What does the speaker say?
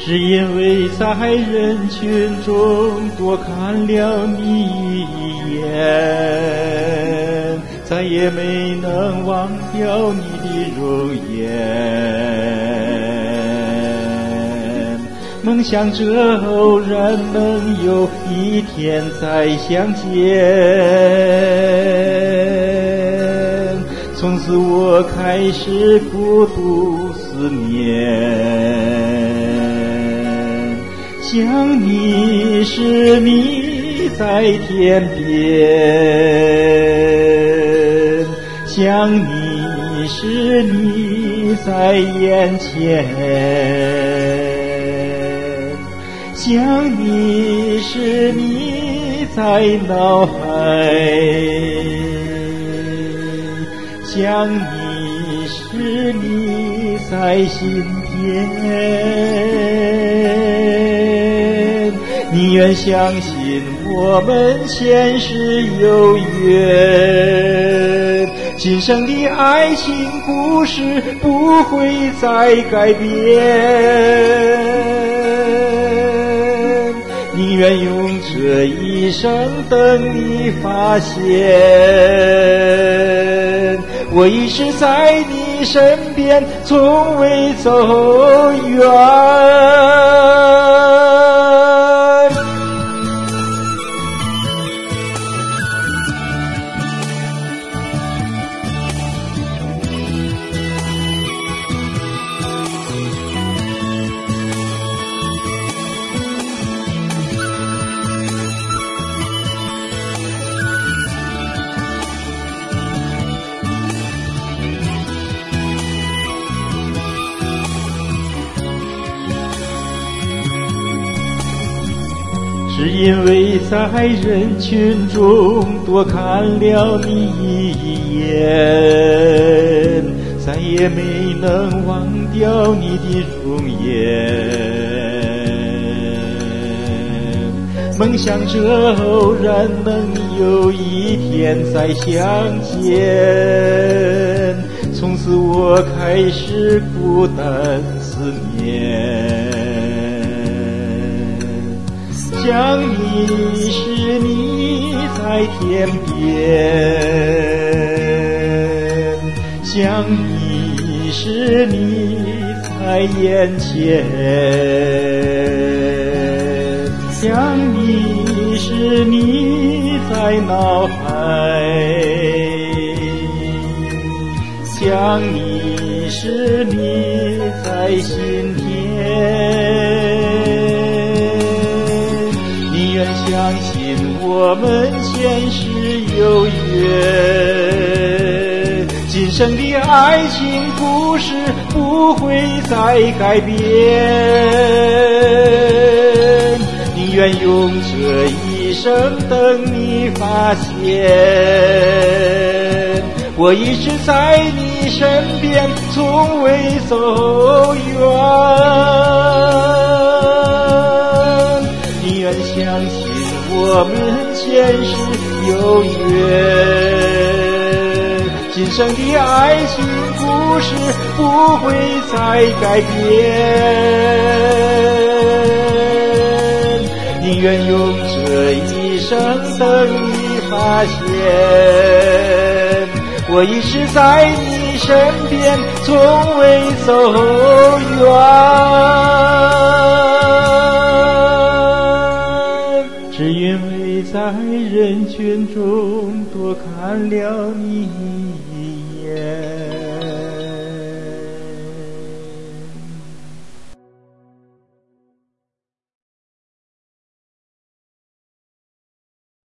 是因为在人群中多看了你一眼，再也没能忘掉你的容颜。梦想着偶然能有一天再相见，从此我开始孤独思念，想你时你在天边，想你时你在眼前，想你时你在脑海，想你时你在心田。你愿相信我们前世有缘，今生的爱情故事不会再改变。宁愿用这一生等你发现，我一直在你身边，从未走远。是因为在人群中多看了你一眼，再也没能忘掉你的容颜。梦想着偶然能有一天再相见，从此我开始孤单思念。想你时你在天边，想你时你在眼前，想你时你在脑海，想你时你在心田。相信我们前世有缘，今生的爱情故事不会再改变。宁愿用这一生等你发现，我一直在你身边，从未走远。宁愿相信我们前世有缘，今生的爱情故事不会再改变。宁愿用这一生等你发现，我一直在你身边，从未走远。只因为在人群中多看了你一眼。